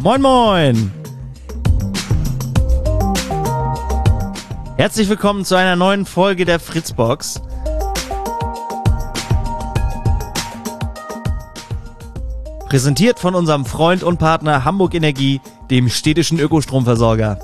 Moin moin! Herzlich willkommen zu einer neuen Folge der Fritzbox. Präsentiert von unserem Freund und Partner Hamburg Energie, dem städtischen Ökostromversorger.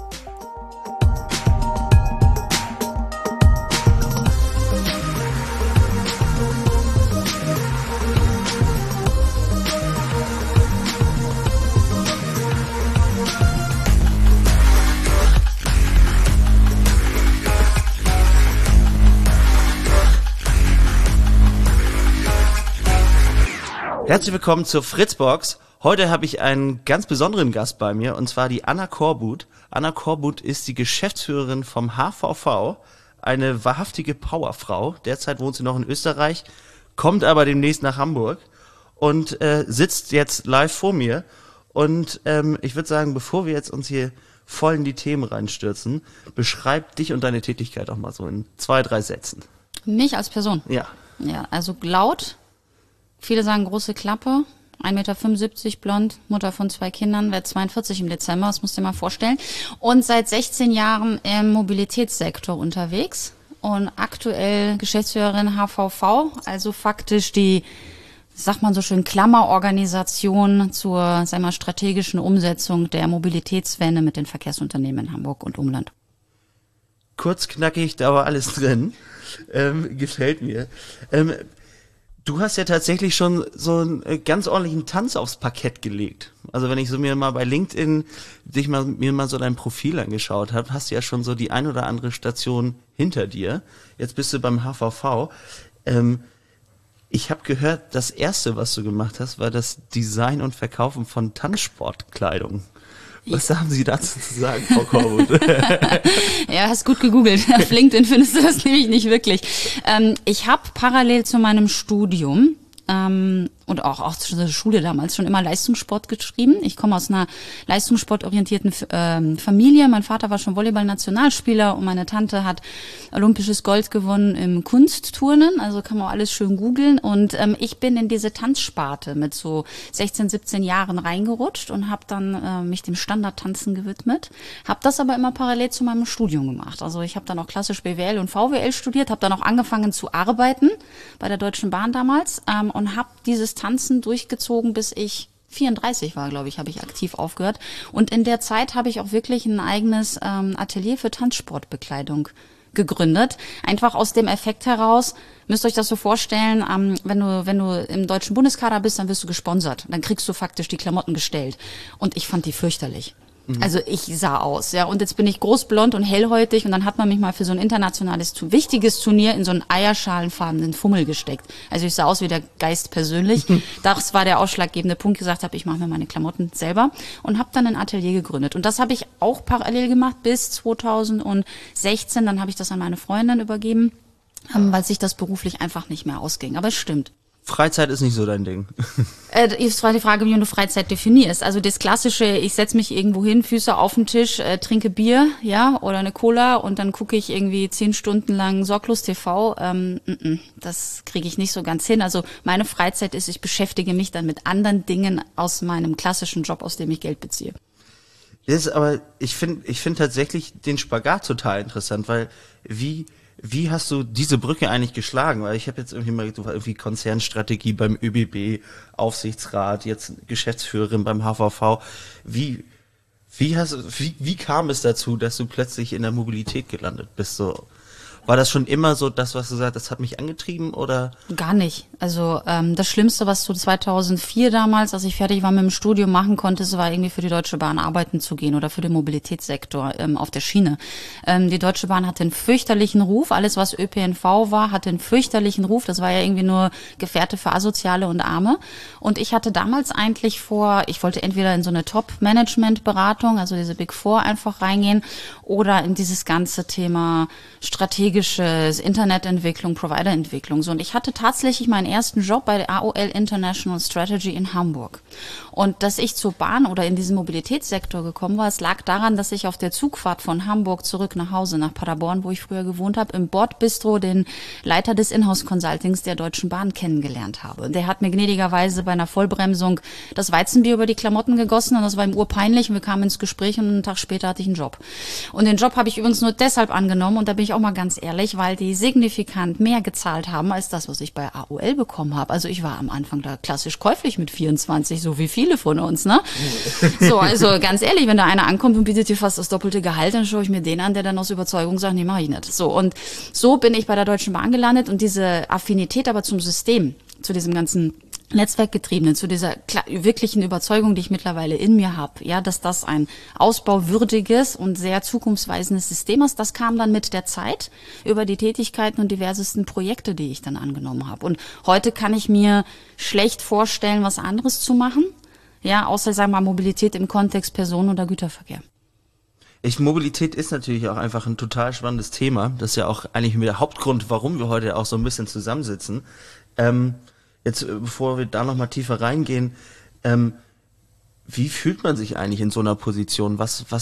Herzlich willkommen zur Fritzbox. Heute habe ich einen ganz besonderen Gast bei mir, und zwar die Anna Korbut. Anna Korbut ist die Geschäftsführerin vom HVV, eine wahrhaftige Powerfrau. Derzeit wohnt sie noch in Österreich, kommt aber demnächst nach Hamburg und sitzt jetzt live vor mir. Und ich würde sagen, bevor wir jetzt uns hier voll in die Themen reinstürzen, beschreib dich und deine Tätigkeit auch mal so in 2, 3 Sätzen. Mich als Person? Ja. Ja, also laut. Viele sagen große Klappe, 1,75 Meter blond, Mutter von 2 Kindern, werde 42 im Dezember, das musst du dir mal vorstellen. Und seit 16 Jahren im Mobilitätssektor unterwegs und aktuell Geschäftsführerin HVV, also faktisch die, sagt man so schön, Klammerorganisation zur, sagen wir, strategischen Umsetzung der Mobilitätswende mit den Verkehrsunternehmen in Hamburg und Umland. Kurz, knackig, da war alles drin. Gefällt mir. Du hast ja tatsächlich schon so einen ganz ordentlichen Tanz aufs Parkett gelegt. Also wenn ich so mir mal bei LinkedIn mir mal so dein Profil angeschaut habe, hast du ja schon so die ein oder andere Station hinter dir. Jetzt bist du beim HVV. Ich habe gehört, das erste, was du gemacht hast, war das Design und Verkaufen von Tanzsportkleidung. Was haben Sie dazu zu sagen, Frau Korbut? Ja, hast gut gegoogelt. Auf LinkedIn findest du das nämlich nicht wirklich. Ich habe parallel zu meinem Studium und auch zur Schule damals schon immer Leistungssport geschrieben. Ich komme aus einer leistungssportorientierten Familie. Mein Vater war schon Volleyball-Nationalspieler und meine Tante hat olympisches Gold gewonnen im Kunstturnen. Also kann man auch alles schön googeln. Und ich bin in diese Tanzsparte mit so 16, 17 Jahren reingerutscht und habe dann mich dem Standardtanzen gewidmet. Habe das aber immer parallel zu meinem Studium gemacht. Also ich habe dann auch klassisch BWL und VWL studiert, habe dann auch angefangen zu arbeiten bei der Deutschen Bahn damals und habe dieses Tanzen durchgezogen, bis ich 34 war, glaube ich, habe ich aktiv aufgehört. Und in der Zeit habe ich auch wirklich ein eigenes Atelier für Tanzsportbekleidung gegründet. Einfach aus dem Effekt heraus, müsst ihr euch das so vorstellen, wenn du im deutschen Bundeskader bist, dann wirst du gesponsert. Dann kriegst du faktisch die Klamotten gestellt. Und ich fand die fürchterlich. Also ich sah aus, ja, und jetzt bin ich großblond und hellhäutig und dann hat man mich mal für so ein internationales, wichtiges Turnier in so einen eierschalenfarbenen Fummel gesteckt. Also ich sah aus wie der Geist persönlich. Das war der ausschlaggebende Punkt, gesagt habe, ich mache mir meine Klamotten selber und habe dann ein Atelier gegründet. Und das habe ich auch parallel gemacht bis 2016, dann habe ich das an meine Freundin übergeben, weil sich das beruflich einfach nicht mehr ausging. Aber es stimmt. Freizeit ist nicht so dein Ding. Ist zwar die Frage, wie du Freizeit definierst. Also das klassische, ich setze mich irgendwo hin, Füße auf den Tisch, trinke Bier, ja, oder eine Cola und dann gucke ich irgendwie 10 Stunden lang Sorglos TV. Das kriege ich nicht so ganz hin. Also meine Freizeit ist, ich beschäftige mich dann mit anderen Dingen aus meinem klassischen Job, aus dem ich Geld beziehe. Das ist aber, ich finde tatsächlich den Spagat total interessant, weil wie hast du diese Brücke eigentlich geschlagen? Weil ich habe jetzt irgendwie Konzernstrategie beim ÖBB, Aufsichtsrat, jetzt Geschäftsführerin beim HVV. Wie kam es dazu, dass du plötzlich in der Mobilität gelandet bist? So, war das schon immer so das, was du sagst, das hat mich angetrieben, oder? Gar nicht. Also das Schlimmste, was du 2004 damals, als ich fertig war mit dem Studium, machen konntest, war irgendwie für die Deutsche Bahn arbeiten zu gehen oder für den Mobilitätssektor auf der Schiene. Die Deutsche Bahn hatte einen fürchterlichen Ruf. Alles, was ÖPNV war, hatte einen fürchterlichen Ruf. Das war ja irgendwie nur Gefährte für Asoziale und Arme. Und ich hatte damals eigentlich ich wollte entweder in so eine Top-Management-Beratung, also diese Big Four, einfach reingehen oder in dieses ganze Thema Strategie strategisches Internetentwicklung, Providerentwicklung. So, und ich hatte tatsächlich meinen ersten Job bei der AOL International Strategy in Hamburg. Und dass ich zur Bahn oder in diesen Mobilitätssektor gekommen war, es lag daran, dass ich auf der Zugfahrt von Hamburg zurück nach Hause, nach Paderborn, wo ich früher gewohnt habe, im Bordbistro den Leiter des Inhouse-Consultings der Deutschen Bahn kennengelernt habe. Der hat mir gnädigerweise bei einer Vollbremsung das Weizenbier über die Klamotten gegossen und das war ihm urpeinlich und wir kamen ins Gespräch und einen Tag später hatte ich einen Job. Und den Job habe ich übrigens nur deshalb angenommen und da bin ich auch mal ganz ehrlich, weil die signifikant mehr gezahlt haben als das, was ich bei AOL bekommen habe. Also ich war am Anfang da klassisch käuflich mit 24, so wie viele von uns, ne? So, also ganz ehrlich, wenn da einer ankommt und bietet dir fast das doppelte Gehalt, dann schaue ich mir den an, der dann aus Überzeugung sagt, nee, mach ich nicht. So, und so bin ich bei der Deutschen Bahn gelandet und diese Affinität aber zum System, zu diesem ganzen Netzwerkgetriebenen, zu dieser wirklichen Überzeugung, die ich mittlerweile in mir habe, ja, dass das ein ausbauwürdiges und sehr zukunftsweisendes System ist, das kam dann mit der Zeit über die Tätigkeiten und diversesten Projekte, die ich dann angenommen habe. Und heute kann ich mir schlecht vorstellen, was anderes zu machen, ja, außer, sagen wir mal, Mobilität im Kontext Personen- oder Güterverkehr. Mobilität ist natürlich auch einfach ein total spannendes Thema. Das ist ja auch eigentlich der Hauptgrund, warum wir heute auch so ein bisschen zusammensitzen. Jetzt, bevor wir da nochmal tiefer reingehen, wie fühlt man sich eigentlich in so einer Position?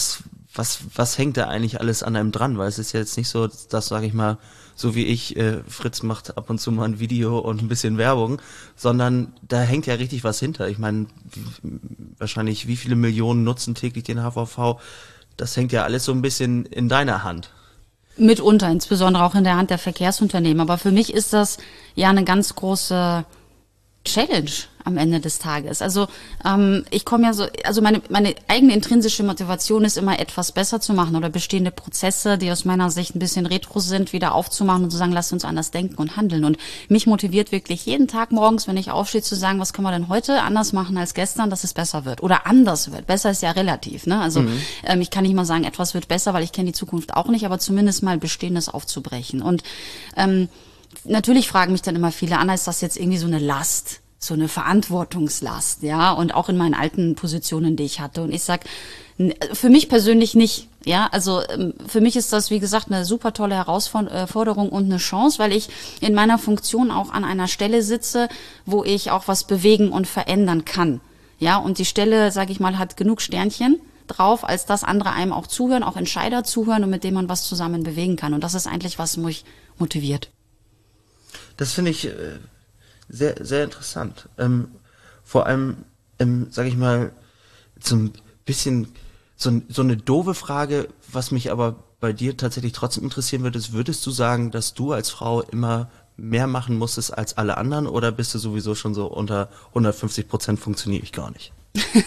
Was hängt da eigentlich alles an einem dran? Weil es ist ja jetzt nicht so, dass, sage ich mal, so wie ich, Fritz macht ab und zu mal ein Video und ein bisschen Werbung, sondern da hängt ja richtig was hinter. Ich meine, wahrscheinlich wie viele Millionen nutzen täglich den HVV? Das hängt ja alles so ein bisschen in deiner Hand. Mitunter, insbesondere auch in der Hand der Verkehrsunternehmen. Aber für mich ist das ja eine ganz große Challenge am Ende des Tages. Also ich komme ja so, also meine eigene intrinsische Motivation ist immer, etwas besser zu machen oder bestehende Prozesse, die aus meiner Sicht ein bisschen retro sind, wieder aufzumachen und zu sagen, lasst uns anders denken und handeln. Und mich motiviert wirklich jeden Tag morgens, wenn ich aufstehe, zu sagen, was können wir denn heute anders machen als gestern, dass es besser wird oder anders wird. Besser ist ja relativ, ne? Also ich kann nicht mal sagen, etwas wird besser, weil ich kenne die Zukunft auch nicht, aber zumindest mal Bestehendes aufzubrechen. Und natürlich fragen mich dann immer viele, Anna, ist das jetzt irgendwie so eine Last? So eine Verantwortungslast, ja, und auch in meinen alten Positionen, die ich hatte. Und ich sag, für mich persönlich nicht, ja, also für mich ist das, wie gesagt, eine super tolle Herausforderung und eine Chance, weil ich in meiner Funktion auch an einer Stelle sitze, wo ich auch was bewegen und verändern kann, ja, und die Stelle, sage ich mal, hat genug Sternchen drauf, als dass andere einem auch zuhören, auch Entscheider zuhören und mit denen man was zusammen bewegen kann. Und das ist eigentlich, was mich motiviert. Das finde ich sehr, sehr interessant. Vor allem, sage ich mal, so ein bisschen so eine doofe Frage, was mich aber bei dir tatsächlich trotzdem interessieren würde, ist, würdest du sagen, dass du als Frau immer mehr machen musstest als alle anderen oder bist du sowieso schon so unter 150% funktioniere ich gar nicht?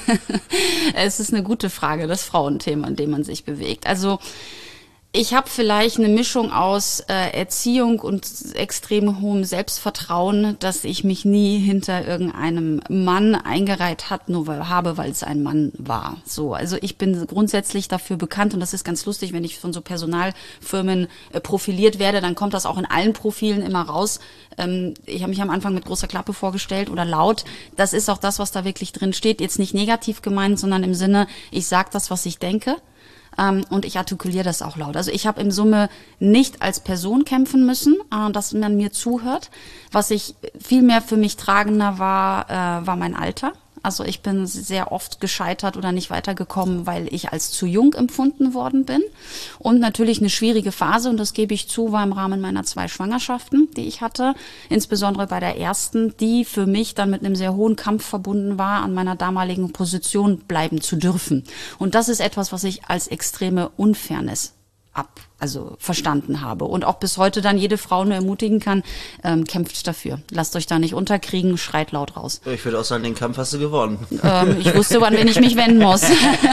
Es ist eine gute Frage, das Frauenthema, in dem man sich bewegt. Also ich habe vielleicht eine Mischung aus Erziehung und extrem hohem Selbstvertrauen, dass ich mich nie hinter irgendeinem Mann eingereiht habe, weil es ein Mann war. So, also ich bin grundsätzlich dafür bekannt und das ist ganz lustig, wenn ich von so Personalfirmen profiliert werde, dann kommt das auch in allen Profilen immer raus. Ich habe mich am Anfang mit großer Klappe vorgestellt oder laut. Das ist auch das, was da wirklich drin steht. Jetzt nicht negativ gemeint, sondern im Sinne, ich sage das, was ich denke. Und ich artikuliere das auch laut. Also ich habe in Summe nicht als Person kämpfen müssen, dass man mir zuhört. Was ich viel mehr für mich tragender war mein Alter. Also ich bin sehr oft gescheitert oder nicht weitergekommen, weil ich als zu jung empfunden worden bin. Und natürlich eine schwierige Phase, und das gebe ich zu, war im Rahmen meiner 2 Schwangerschaften, die ich hatte. Insbesondere bei der ersten, die für mich dann mit einem sehr hohen Kampf verbunden war, an meiner damaligen Position bleiben zu dürfen. Und das ist etwas, was ich als extreme Unfairness verstanden habe. Und auch bis heute dann jede Frau nur ermutigen kann, kämpft dafür. Lasst euch da nicht unterkriegen, schreit laut raus. Ich würde auch sagen, den Kampf hast du gewonnen. Ich wusste, an wen ich mich wenden muss.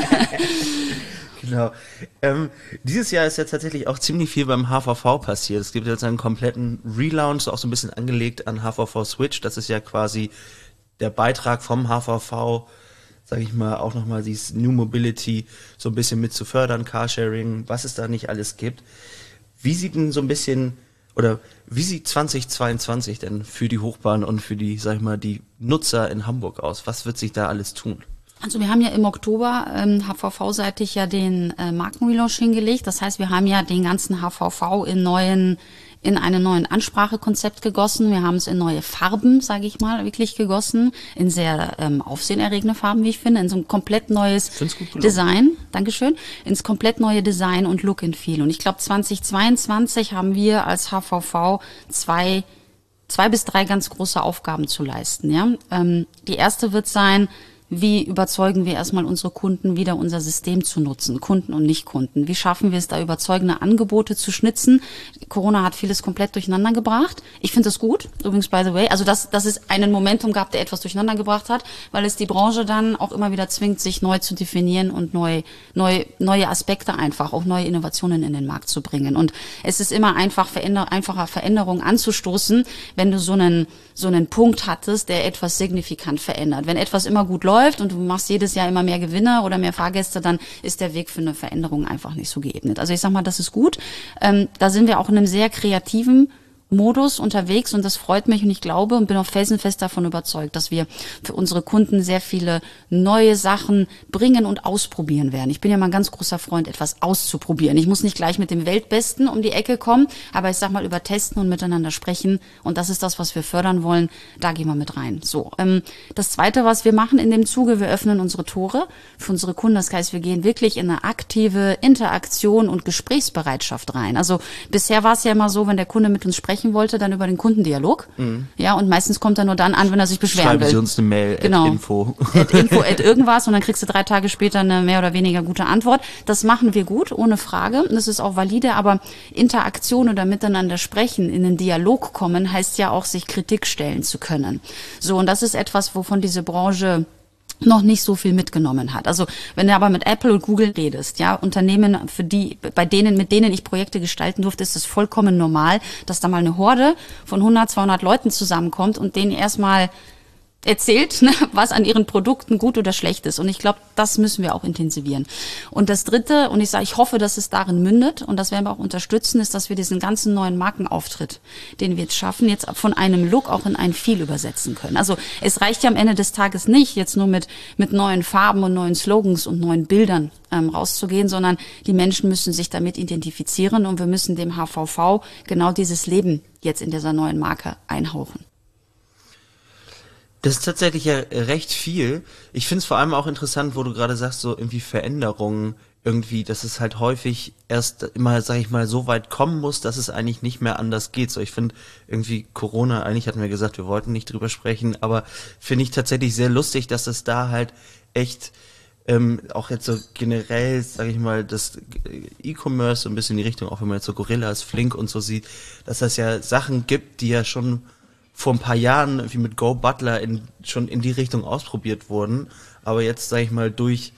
Genau. Dieses Jahr ist ja tatsächlich auch ziemlich viel beim HVV passiert. Es gibt jetzt einen kompletten Relaunch, auch so ein bisschen angelegt an HVV Switch. Das ist ja quasi der Beitrag vom HVV, sage ich mal, auch nochmal dieses New Mobility so ein bisschen mit zu fördern, Carsharing, was es da nicht alles gibt. Wie sieht denn so ein bisschen, oder wie sieht 2022 denn für die Hochbahn und für die, sag ich mal, die Nutzer in Hamburg aus? Was wird sich da alles tun? Also wir haben ja im Oktober HVV-seitig ja den Markenrelaunch hingelegt. Das heißt, wir haben ja den ganzen HVV in einen neuen Ansprachekonzept gegossen. Wir haben es in neue Farben, sage ich mal, wirklich gegossen. In sehr aufsehenerregende Farben, wie ich finde. In so ein komplett neues Design. Dankeschön. Ins komplett neue Design und Look and Feel. Und ich glaube, 2022 haben wir als HVV zwei bis drei ganz große Aufgaben zu leisten. Ja, die erste wird sein, wie überzeugen wir erstmal unsere Kunden wieder unser System zu nutzen, Kunden und Nicht-Kunden? Wie schaffen wir es da, überzeugende Angebote zu schnitzen? Corona hat vieles komplett durcheinander gebracht. Ich finde das gut, übrigens by the way. Also dass es einen Momentum gab, der etwas durcheinander gebracht hat, weil es die Branche dann auch immer wieder zwingt, sich neu zu definieren und neue Aspekte einfach, auch neue Innovationen in den Markt zu bringen. Und es ist immer einfacher Veränderungen anzustoßen, wenn du so einen Punkt hattest, der etwas signifikant verändert. Wenn etwas immer gut läuft und du machst jedes Jahr immer mehr Gewinner oder mehr Fahrgäste, dann ist der Weg für eine Veränderung einfach nicht so geebnet. Also ich sag mal, das ist gut. Da sind wir auch in einem sehr kreativen Modus unterwegs und das freut mich und ich glaube und bin auch felsenfest davon überzeugt, dass wir für unsere Kunden sehr viele neue Sachen bringen und ausprobieren werden. Ich bin ja mal ein ganz großer Freund, etwas auszuprobieren. Ich muss nicht gleich mit dem Weltbesten um die Ecke kommen, aber ich sag mal über Testen und miteinander sprechen und das ist das, was wir fördern wollen. Da gehen wir mit rein. So, das Zweite, was wir machen in dem Zuge, wir öffnen unsere Tore für unsere Kunden. Das heißt, wir gehen wirklich in eine aktive Interaktion und Gesprächsbereitschaft rein. Also bisher war es ja immer so, wenn der Kunde mit uns sprechen wollte, dann über den Kundendialog. Ja, und meistens kommt er nur dann an, wenn er sich beschweren will. Schreiben Sie uns eine Mail, genau. @info. @info irgendwas und dann kriegst du 3 Tage später eine mehr oder weniger gute Antwort. Das machen wir gut, ohne Frage. Das ist auch valide, aber Interaktion oder miteinander sprechen, in den Dialog kommen, heißt ja auch, sich Kritik stellen zu können. So, und das ist etwas, wovon diese Branche noch nicht so viel mitgenommen hat. Also wenn du aber mit Apple und Google redest, ja, Unternehmen, mit denen ich Projekte gestalten durfte, ist es vollkommen normal, dass da mal eine Horde von 100, 200 Leuten zusammenkommt und denen erstmal erzählt, ne, was an ihren Produkten gut oder schlecht ist. Und ich glaube, das müssen wir auch intensivieren. Und das Dritte, und ich hoffe, dass es darin mündet, und das werden wir auch unterstützen, ist, dass wir diesen ganzen neuen Markenauftritt, den wir jetzt schaffen, jetzt von einem Look auch in ein Feel übersetzen können. Also es reicht ja am Ende des Tages nicht, jetzt nur mit neuen Farben und neuen Slogans und neuen Bildern rauszugehen, sondern die Menschen müssen sich damit identifizieren und wir müssen dem HVV genau dieses Leben jetzt in dieser neuen Marke einhauchen. Das ist tatsächlich ja recht viel. Ich finde es vor allem auch interessant, wo du gerade sagst, so irgendwie Veränderungen irgendwie, dass es halt häufig erst immer, sag ich mal, so weit kommen muss, dass es eigentlich nicht mehr anders geht. So, ich finde irgendwie Corona, eigentlich hatten wir gesagt, wir wollten nicht drüber sprechen, aber finde ich tatsächlich sehr lustig, dass es da halt echt auch jetzt so generell, sage ich mal, das E-Commerce so ein bisschen in die Richtung, auch wenn man jetzt so Gorillas, Flink und so sieht, dass das ja Sachen gibt, die ja schon vor ein paar Jahren wie mit Go Butler schon in die Richtung ausprobiert wurden, aber jetzt, sag ich mal, durch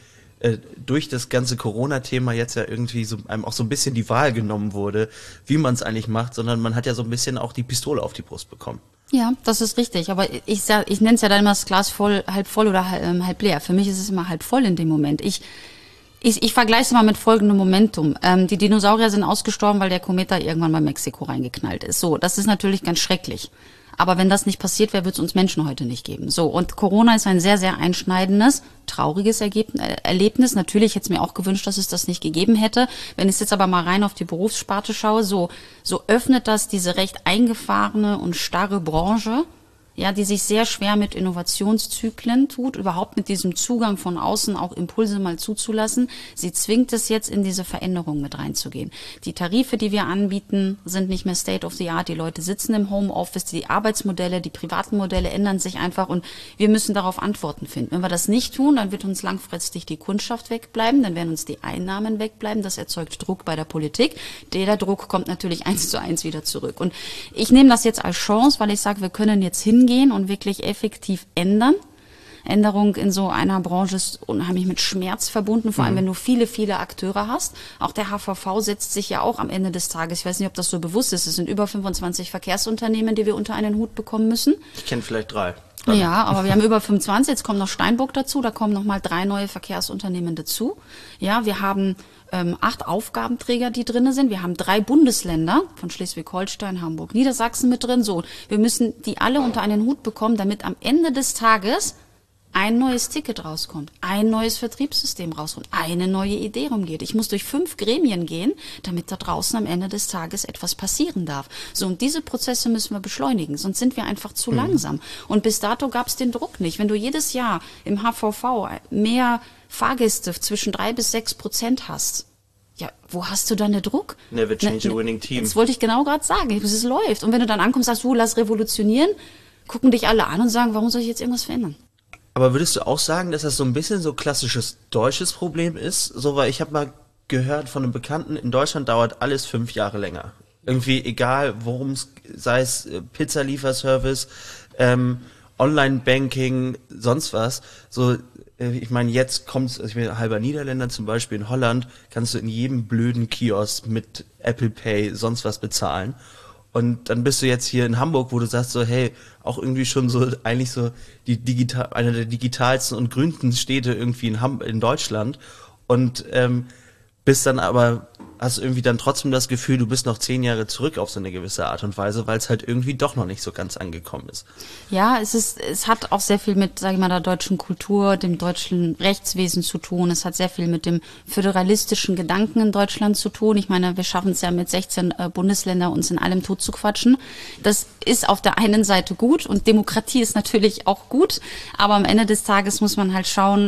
das ganze Corona-Thema jetzt ja irgendwie so einem auch so ein bisschen die Wahl genommen wurde, wie man es eigentlich macht, sondern man hat ja so ein bisschen auch die Pistole auf die Brust bekommen. Ja, das ist richtig, aber ich nenne es ja dann immer das Glas halb voll oder halb leer. Für mich ist es immer halb voll in dem Moment. Ich vergleiche es mal mit folgendem Momentum. Die Dinosaurier sind ausgestorben, weil der Komet da irgendwann bei Mexiko reingeknallt ist. So, das ist natürlich ganz schrecklich. Aber wenn das nicht passiert wäre, würde es uns Menschen heute nicht geben. So, und Corona ist ein sehr, sehr einschneidendes, trauriges Erlebnis. Natürlich hätte es mir auch gewünscht, dass es das nicht gegeben hätte. Wenn ich jetzt aber mal rein auf die Berufssparte schaue, so öffnet das diese recht eingefahrene und starre Branche, ja, die sich sehr schwer mit Innovationszyklen tut, überhaupt mit diesem Zugang von außen auch Impulse mal zuzulassen. Sie zwingt es jetzt, in diese Veränderung mit reinzugehen. Die Tarife, die wir anbieten, sind nicht mehr State of the Art. Die Leute sitzen im Homeoffice, die Arbeitsmodelle, die privaten Modelle ändern sich einfach und wir müssen darauf Antworten finden. Wenn wir das nicht tun, dann wird uns langfristig die Kundschaft wegbleiben, dann werden uns die Einnahmen wegbleiben. Das erzeugt Druck bei der Politik. Der Druck kommt natürlich 1:1 wieder zurück. Und ich nehme das jetzt als Chance, weil ich sage, wir können jetzt hingehen und wirklich effektiv ändern. Änderung in so einer Branche ist unheimlich mit Schmerz verbunden, vor allem wenn du viele, viele Akteure hast. Auch der HVV setzt sich ja auch am Ende des Tages, ich weiß nicht, ob das so bewusst ist, es sind über 25 Verkehrsunternehmen, die wir unter einen Hut bekommen müssen. Ich kenne vielleicht 3. Ja, aber wir haben über 25, jetzt kommt noch Steinbock dazu, da kommen nochmal 3 neue Verkehrsunternehmen dazu. Ja, wir haben 8 Aufgabenträger, die drin sind. Wir haben 3 Bundesländer von Schleswig-Holstein, Hamburg, Niedersachsen mit drin. So, wir müssen die alle unter einen Hut bekommen, damit am Ende des Tages ein neues Ticket rauskommt, ein neues Vertriebssystem rauskommt, eine neue Idee rumgeht. Ich muss durch 5 Gremien gehen, damit da draußen am Ende des Tages etwas passieren darf. So, und diese Prozesse müssen wir beschleunigen, sonst sind wir einfach zu langsam. Und bis dato gab es den Druck nicht. Wenn du jedes Jahr im HVV mehr Fahrgäste zwischen 3-6% hast, ja, wo hast du dann den Druck? Never change a winning team. Das wollte ich genau gerade sagen, es läuft. Und wenn du dann ankommst, sagst du, lass revolutionieren, gucken dich alle an und sagen, warum soll ich jetzt irgendwas verändern? Aber würdest du auch sagen, dass das so ein bisschen so klassisches deutsches Problem ist? So, weil ich habe mal gehört von einem Bekannten, in Deutschland dauert alles 5 Jahre länger. Irgendwie egal, worum es, sei es Pizzalieferservice, Online-Banking, sonst was. So, ich meine, jetzt kommt's, also ich bin halber Niederländer zum Beispiel, in Holland kannst du in jedem blöden Kiosk mit Apple Pay sonst was bezahlen. Und dann bist du jetzt hier in Hamburg, wo du sagst so, hey, auch irgendwie schon so, eigentlich so eine der digitalsten und grünsten Städte irgendwie in Deutschland. Und bist dann aber, hast irgendwie dann trotzdem das Gefühl, du bist noch 10 Jahre zurück auf so eine gewisse Art und Weise, weil es halt irgendwie doch noch nicht so ganz angekommen ist. Ja, es hat auch sehr viel mit, sage ich mal, der deutschen Kultur, dem deutschen Rechtswesen zu tun. Es hat sehr viel mit dem föderalistischen Gedanken in Deutschland zu tun. Ich meine, wir schaffen es ja mit 16 Bundesländern, uns in allem tot zu quatschen. Das ist auf der einen Seite gut und Demokratie ist natürlich auch gut, aber am Ende des Tages muss man halt schauen,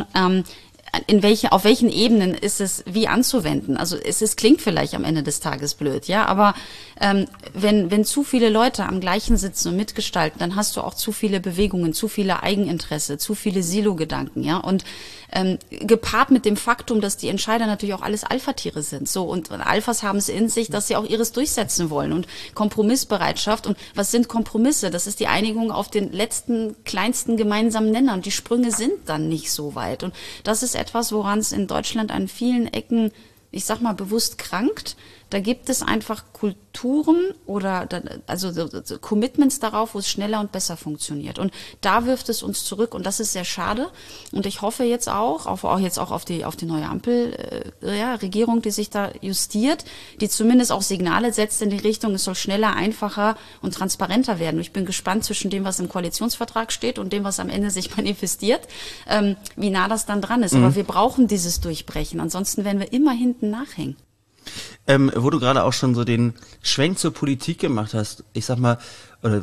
auf welchen Ebenen ist es wie anzuwenden? Also klingt vielleicht am Ende des Tages blöd, ja, aber wenn zu viele Leute am gleichen sitzen und mitgestalten, dann hast du auch zu viele Bewegungen, zu viele Eigeninteresse, zu viele Silo-Gedanken, ja, und gepaart mit dem Faktum, dass die Entscheider natürlich auch alles Alpha-Tiere sind, so, und Alphas haben es in sich, dass sie auch ihres durchsetzen wollen und Kompromissbereitschaft. Und was sind Kompromisse? Das ist die Einigung auf den letzten, kleinsten gemeinsamen Nenner, und die Sprünge sind dann nicht so weit. Und das ist etwas, woran es in Deutschland an vielen Ecken, ich sag mal, bewusst krankt. Da gibt es einfach Kulturen oder so Commitments darauf, wo es schneller und besser funktioniert. Und da wirft es uns zurück, und das ist sehr schade. Und ich hoffe jetzt auch auf die neue Ampel-Regierung, die sich da justiert, die zumindest auch Signale setzt in die Richtung, es soll schneller, einfacher und transparenter werden. Und ich bin gespannt zwischen dem, was im Koalitionsvertrag steht, und dem, was am Ende sich manifestiert, wie nah das dann dran ist. Aber wir brauchen dieses Durchbrechen, ansonsten werden wir immer hinten nachhängen. Wo du gerade auch schon so den Schwenk zur Politik gemacht hast, aber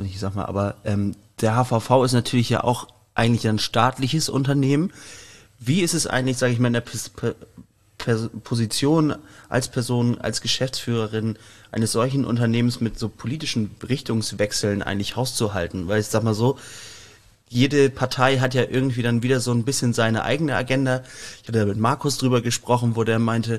der HVV ist natürlich ja auch eigentlich ein staatliches Unternehmen. Wie ist es eigentlich, sage ich mal, in der Position als Person, als Geschäftsführerin eines solchen Unternehmens mit so politischen Richtungswechseln eigentlich hauszuhalten? Weil ich sag mal so, jede Partei hat ja irgendwie dann wieder so ein bisschen seine eigene Agenda. Ich hatte mit Markus drüber gesprochen, wo der meinte,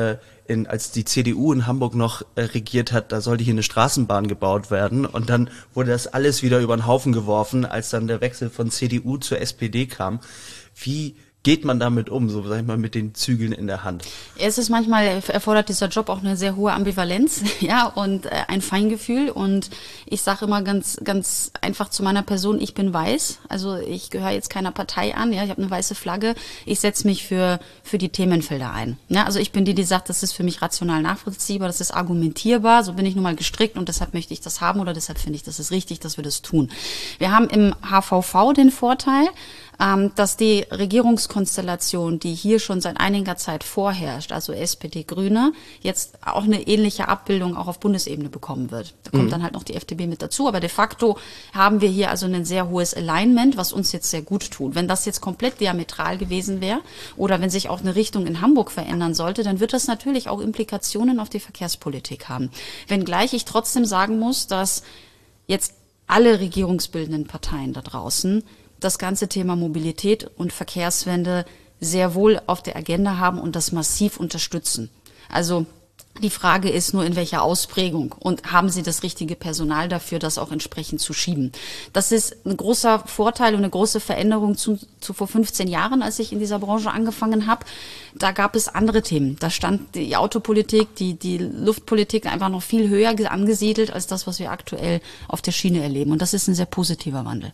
als die CDU in Hamburg noch regiert hat, da sollte hier eine Straßenbahn gebaut werden, und dann wurde das alles wieder über den Haufen geworfen, als dann der Wechsel von CDU zur SPD kam. Wie geht man damit um, so sag ich mal, mit den Zügeln in der Hand? Es ist manchmal, erfordert dieser Job auch eine sehr hohe Ambivalenz, ja, und ein Feingefühl. Und ich sage immer ganz, ganz einfach zu meiner Person, ich bin weiß. Also ich gehöre jetzt keiner Partei an, ja, ich habe eine weiße Flagge. Ich setze mich für die Themenfelder ein. Ja, also ich bin die sagt, das ist für mich rational nachvollziehbar, das ist argumentierbar, so bin ich nun mal gestrickt, und deshalb möchte ich das haben, oder deshalb finde ich, das ist richtig, dass wir das tun. Wir haben im HVV den Vorteil, dass die Regierungskonstellation, die hier schon seit einiger Zeit vorherrscht, also SPD, Grüne, jetzt auch eine ähnliche Abbildung auch auf Bundesebene bekommen wird. Da kommt dann halt noch die FDP mit dazu, aber de facto haben wir hier also ein sehr hohes Alignment, was uns jetzt sehr gut tut. Wenn das jetzt komplett diametral gewesen wäre oder wenn sich auch eine Richtung in Hamburg verändern sollte, dann wird das natürlich auch Implikationen auf die Verkehrspolitik haben. Wenngleich ich trotzdem sagen muss, dass jetzt alle regierungsbildenden Parteien da draußen das ganze Thema Mobilität und Verkehrswende sehr wohl auf der Agenda haben und das massiv unterstützen. Also die Frage ist nur, in welcher Ausprägung, und haben sie das richtige Personal dafür, das auch entsprechend zu schieben. Das ist ein großer Vorteil und eine große Veränderung zu vor 15 Jahren, als ich in dieser Branche angefangen habe. Da gab es andere Themen. Da stand die Autopolitik, die Luftpolitik einfach noch viel höher angesiedelt als das, was wir aktuell auf der Schiene erleben. Und das ist ein sehr positiver Wandel.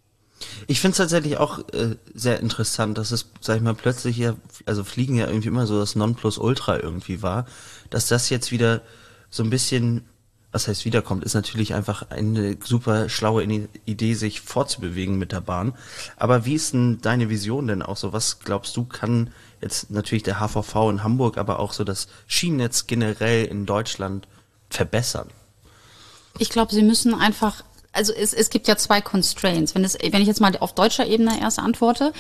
Ich finde es tatsächlich auch sehr interessant, dass es, sag ich mal, plötzlich ja, also Fliegen ja irgendwie immer so das Nonplusultra irgendwie war, dass das jetzt wieder so ein bisschen was heißt wiederkommt, ist natürlich einfach eine super schlaue Idee, sich fortzubewegen mit der Bahn. Aber wie ist denn deine Vision denn auch so? Was glaubst du, kann jetzt natürlich der HVV in Hamburg, aber auch so das Schienennetz generell in Deutschland verbessern? Ich glaube, sie müssen einfach, also es gibt ja zwei Constraints. Wenn ich jetzt mal auf deutscher Ebene erst antworte,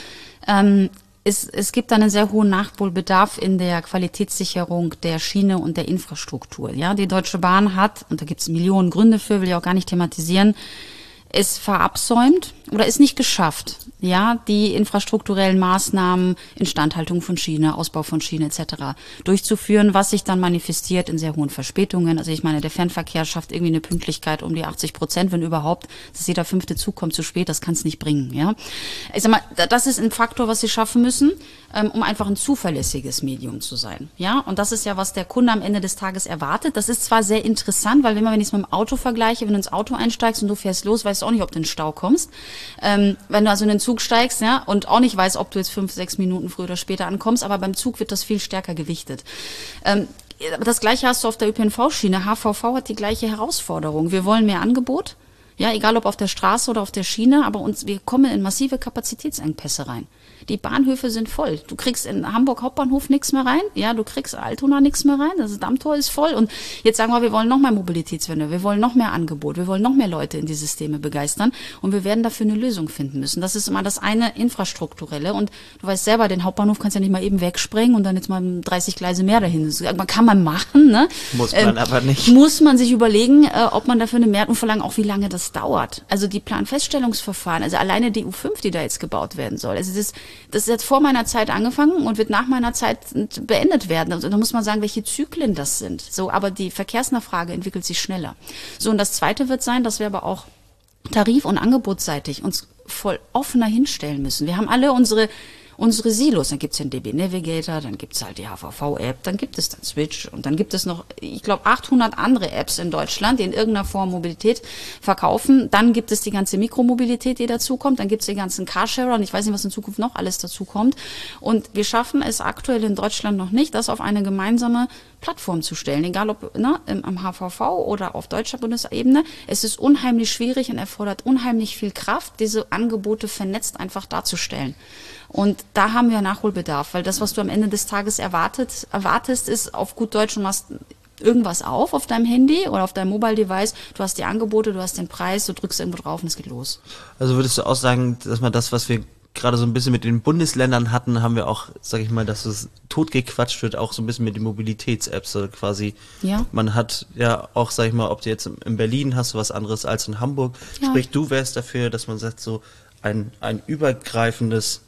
es gibt einen sehr hohen Nachholbedarf in der Qualitätssicherung der Schiene und der Infrastruktur. Ja, die Deutsche Bahn hat, und da gibt es Millionen Gründe für, will ich auch gar nicht thematisieren, es verabsäumt oder ist nicht geschafft, ja, die infrastrukturellen Maßnahmen, Instandhaltung von Schiene, Ausbau von Schiene etc. durchzuführen, was sich dann manifestiert in sehr hohen Verspätungen. Also ich meine, der Fernverkehr schafft irgendwie eine Pünktlichkeit um die 80%, wenn überhaupt, dass jeder 5. Zug kommt zu spät, das kann es nicht bringen, ja. Ich sag mal, das ist ein Faktor, was sie schaffen müssen, um einfach ein zuverlässiges Medium zu sein, ja. Und das ist ja, was der Kunde am Ende des Tages erwartet. Das ist zwar sehr interessant, weil wenn ich es mit dem Auto vergleiche, wenn du ins Auto einsteigst und du fährst los, weißt du auch nicht, ob du in den Stau kommst. Wenn du also in den Zug steigst, ja, und auch nicht weißt, ob du jetzt 5, 6 Minuten früher oder später ankommst, aber beim Zug wird das viel stärker gewichtet. Das Gleiche hast du auf der ÖPNV-Schiene. HVV hat die gleiche Herausforderung. Wir wollen mehr Angebot, ja, egal ob auf der Straße oder auf der Schiene, aber wir kommen in massive Kapazitätsengpässe rein. Die Bahnhöfe sind voll. Du kriegst in Hamburg Hauptbahnhof nichts mehr rein. Ja, du kriegst Altona nichts mehr rein. Das Dammtor ist voll. Und jetzt sagen wir wollen noch mehr Mobilitätswende. Wir wollen noch mehr Angebot. Wir wollen noch mehr Leute in die Systeme begeistern. Und wir werden dafür eine Lösung finden müssen. Das ist immer das eine Infrastrukturelle. Und du weißt selber, den Hauptbahnhof kannst du ja nicht mal eben wegsprengen und dann jetzt mal 30 Gleise mehr dahin. Kann man machen, ne? Muss man aber nicht. Muss man sich überlegen, ob man dafür eine Mehrheit und verlangen, auch wie lange das dauert. Also die Planfeststellungsverfahren, also alleine die U5, die da jetzt gebaut werden soll. Also das ist jetzt vor meiner Zeit angefangen und wird nach meiner Zeit beendet werden. Also da muss man sagen, welche Zyklen das sind. So, aber die Verkehrsnachfrage entwickelt sich schneller. So, und das Zweite wird sein, dass wir aber auch tarif- und angebotsseitig uns voll offener hinstellen müssen. Wir haben alle unsere Silos, dann gibt's den DB Navigator, dann gibt's halt die HVV-App, dann gibt es dann Switch und dann gibt es noch, ich glaube, 800 andere Apps in Deutschland, die in irgendeiner Form Mobilität verkaufen. Dann gibt es die ganze Mikromobilität, die dazukommt, dann gibt's die ganzen Carsharer und ich weiß nicht, was in Zukunft noch alles dazukommt. Und wir schaffen es aktuell in Deutschland noch nicht, das auf eine gemeinsame Plattform zu stellen, egal ob am HVV oder auf deutscher Bundesebene. Es ist unheimlich schwierig und erfordert unheimlich viel Kraft, diese Angebote vernetzt einfach darzustellen. Und da haben wir Nachholbedarf, weil das, was du am Ende des Tages erwartest, ist auf gut Deutsch, du machst irgendwas auf deinem Handy oder auf deinem Mobile-Device, du hast die Angebote, du hast den Preis, du drückst irgendwo drauf und es geht los. Also würdest du auch sagen, dass man das, was wir gerade so ein bisschen mit den Bundesländern hatten, haben wir auch, sag ich mal, dass es totgequatscht wird, auch so ein bisschen mit den Mobilitäts-Apps, also quasi. Ja. Man hat ja auch, sag ich mal, ob du jetzt in Berlin hast du was anderes als in Hamburg. Ja. Sprich, du wärst dafür, dass man sagt, so ein übergreifendes,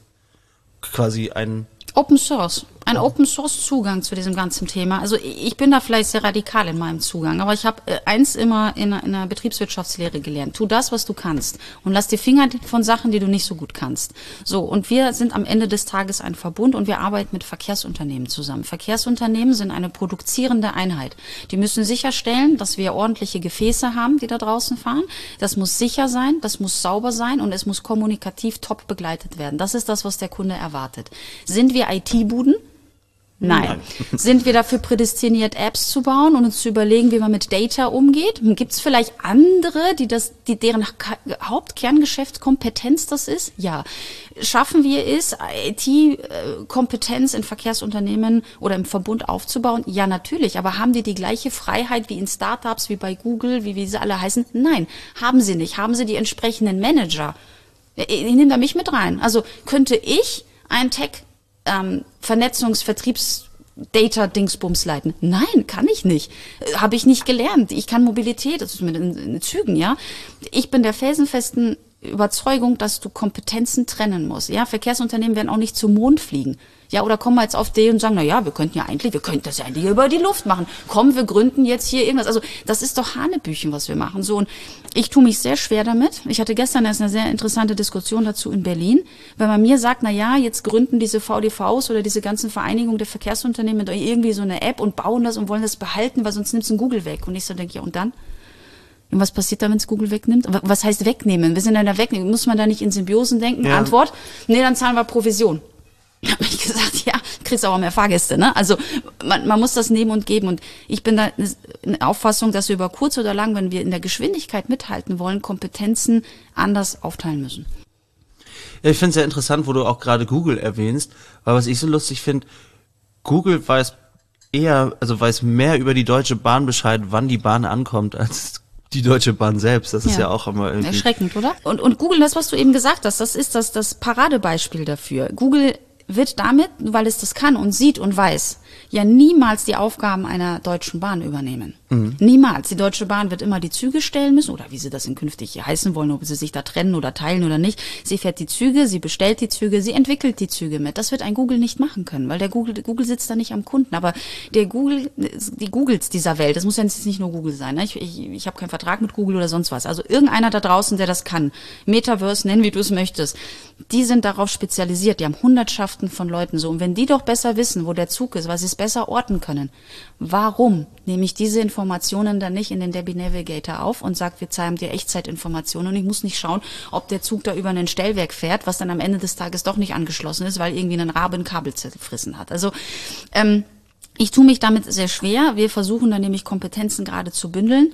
quasi ein Open Source. Ein Open Source Zugang zu diesem ganzen Thema. Also ich bin da vielleicht sehr radikal in meinem Zugang, aber ich habe eins immer in einer Betriebswirtschaftslehre gelernt. Tu das, was du kannst und lass die Finger von Sachen, die du nicht so gut kannst. So, und wir sind am Ende des Tages ein Verbund und wir arbeiten mit Verkehrsunternehmen zusammen. Verkehrsunternehmen sind eine produzierende Einheit. Die müssen sicherstellen, dass wir ordentliche Gefäße haben, die da draußen fahren. Das muss sicher sein, das muss sauber sein und es muss kommunikativ top begleitet werden. Das ist das, was der Kunde erwartet. Sind wir IT-Buden? Nein. Sind wir dafür prädestiniert, Apps zu bauen und uns zu überlegen, wie man mit Data umgeht? Gibt es vielleicht andere, deren Hauptkerngeschäftskompetenz das ist? Ja. Schaffen wir es, IT-Kompetenz in Verkehrsunternehmen oder im Verbund aufzubauen? Ja, natürlich. Aber haben die gleiche Freiheit wie in Startups, wie bei Google, wie sie alle heißen? Nein, haben sie nicht. Haben sie die entsprechenden Manager? Ich nehme da mich mit rein. Also könnte ich ein Vernetzungs-Vertriebs-Data-Dingsbums leiten? Nein, kann ich nicht. Habe ich nicht gelernt. Ich kann Mobilität, das ist mit in Zügen, ja. Ich bin der felsenfesten Überzeugung, dass du Kompetenzen trennen musst. Ja, Verkehrsunternehmen werden auch nicht zum Mond fliegen. Ja, oder kommen wir jetzt auf die und sagen, na ja, wir könnten das ja eigentlich über die Luft machen. Komm, wir gründen jetzt hier irgendwas. Also, das ist doch Hanebüchen, was wir machen. So, und ich tue mich sehr schwer damit. Ich hatte gestern erst eine sehr interessante Diskussion dazu in Berlin. Wenn man mir sagt, na ja, jetzt gründen diese VDVs oder diese ganzen Vereinigungen der Verkehrsunternehmen mit irgendwie so eine App und bauen das und wollen das behalten, weil sonst nimmt es ein Google weg. Und ich so denke, ja, und dann? Und was passiert da, wenn es Google wegnimmt? Was heißt wegnehmen? Wir sind in der Wegnehmen. Muss man da nicht in Symbiosen denken? Ja. Antwort, nee, dann zahlen wir Provision. Da habe ich gesagt, ja, kriegst du auch mehr Fahrgäste, ne? Also man muss das nehmen und geben. Und ich bin da in der Auffassung, dass wir über kurz oder lang, wenn wir in der Geschwindigkeit mithalten wollen, Kompetenzen anders aufteilen müssen. Ja, ich finde es sehr interessant, wo du auch gerade Google erwähnst, weil was ich so lustig finde, Google weiß mehr über die Deutsche Bahn Bescheid, wann die Bahn ankommt, als die Deutsche Bahn selbst. Das ist ja auch immer irgendwie erschreckend, oder? Und Google, das, was du eben gesagt hast, das ist das Paradebeispiel dafür. Google wird damit, weil es das kann und sieht und weiß, ja niemals die Aufgaben einer Deutschen Bahn übernehmen. Niemals. Die Deutsche Bahn wird immer die Züge stellen müssen, oder wie sie das in künftig heißen wollen, ob sie sich da trennen oder teilen oder nicht. Sie fährt die Züge, sie bestellt die Züge, sie entwickelt die Züge mit. Das wird ein Google nicht machen können, weil der Google sitzt da nicht am Kunden. Aber die Googles dieser Welt, das muss ja nicht nur Google sein, ne? Ich habe keinen Vertrag mit Google oder sonst was. Also irgendeiner da draußen, der das kann, Metaverse, nennen wie du es möchtest, die sind darauf spezialisiert, die haben Hundertschaften von Leuten so. Und wenn die doch besser wissen, wo der Zug ist, weil sie es besser orten können, warum nehme ich diese Informationen dann nicht in den Debbie Navigator auf und sage, wir haben dir Echtzeitinformationen und ich muss nicht schauen, ob der Zug da über ein Stellwerk fährt, was dann am Ende des Tages doch nicht angeschlossen ist, weil irgendwie ein Rabe ein Kabel zerfrissen hat. Also ich tue mich damit sehr schwer. Wir versuchen dann nämlich Kompetenzen gerade zu bündeln,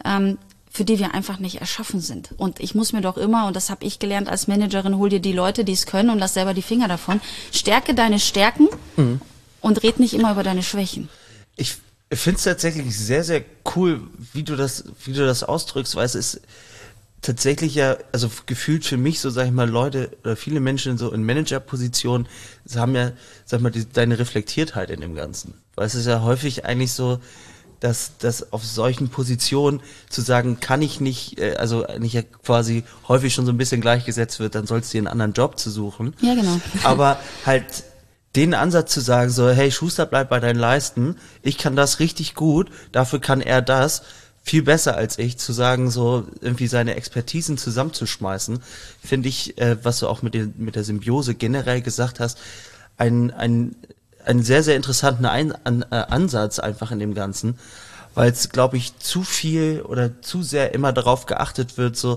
für die wir einfach nicht erschaffen sind. Und ich muss mir doch immer, und das habe ich gelernt als Managerin, hol dir die Leute, die es können und lass selber die Finger davon. Stärke deine Stärken und red nicht immer über deine Schwächen. Ich finde es tatsächlich sehr, sehr cool, wie du das ausdrückst, weil es ist tatsächlich ja, also gefühlt für mich, so sag ich mal, Leute oder viele Menschen so in Managerpositionen haben ja, sag ich mal, deine Reflektiertheit in dem Ganzen. Weil es ist ja häufig eigentlich so, dass auf solchen Positionen zu sagen, kann ich nicht, also nicht ja quasi häufig schon so ein bisschen gleichgesetzt wird, dann sollst du dir einen anderen Job zu suchen. Ja, genau. Aber halt den Ansatz zu sagen, so, hey, Schuster, bleib bei deinen Leisten, ich kann das richtig gut, dafür kann er das viel besser als ich, zu sagen, so irgendwie seine Expertisen zusammenzuschmeißen, finde ich, was du auch mit der Symbiose generell gesagt hast, einen sehr, sehr interessanten Ansatz einfach in dem Ganzen, weil es, glaube ich, zu viel oder zu sehr immer darauf geachtet wird, so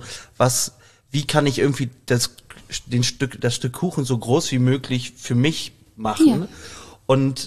wie kann ich irgendwie das Stück Kuchen so groß wie möglich für mich machen und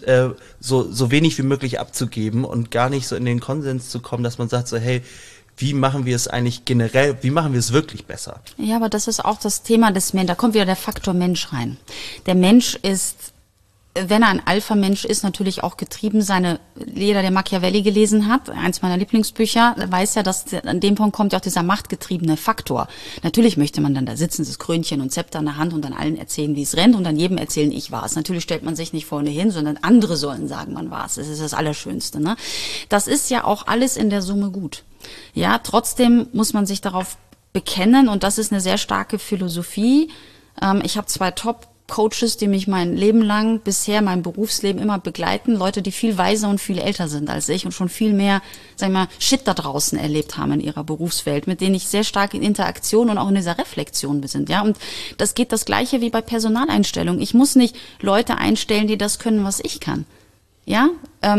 so wenig wie möglich abzugeben und gar nicht so in den Konsens zu kommen, dass man sagt so, hey, wie machen wir es eigentlich generell, wie machen wir es wirklich besser? Ja, aber das ist auch das Thema des Menschen, da kommt wieder der Faktor Mensch rein. Der Mensch ist, wenn er ein Alpha-Mensch ist, natürlich auch getrieben. Jeder, der Machiavelli gelesen hat, eins meiner Lieblingsbücher, weiß ja, dass an dem Punkt kommt ja auch dieser machtgetriebene Faktor. Natürlich möchte man dann da sitzen, das Krönchen und Zepter in der Hand und dann allen erzählen, wie es rennt und dann jedem erzählen, ich war's. Natürlich stellt man sich nicht vorne hin, sondern andere sollen sagen, man war's. Das ist das Allerschönste, ne? Das ist ja auch alles in der Summe gut. Ja, trotzdem muss man sich darauf bekennen und das ist eine sehr starke Philosophie. Ich habe 2 Top-Coaches, die mich mein Leben lang, bisher mein Berufsleben immer begleiten. Leute, die viel weiser und viel älter sind als ich und schon viel mehr, sag ich mal, Shit da draußen erlebt haben in ihrer Berufswelt, mit denen ich sehr stark in Interaktion und auch in dieser Reflexion bin. Ja, und das geht das Gleiche wie bei Personaleinstellung. Ich muss nicht Leute einstellen, die das können, was ich kann. Ja,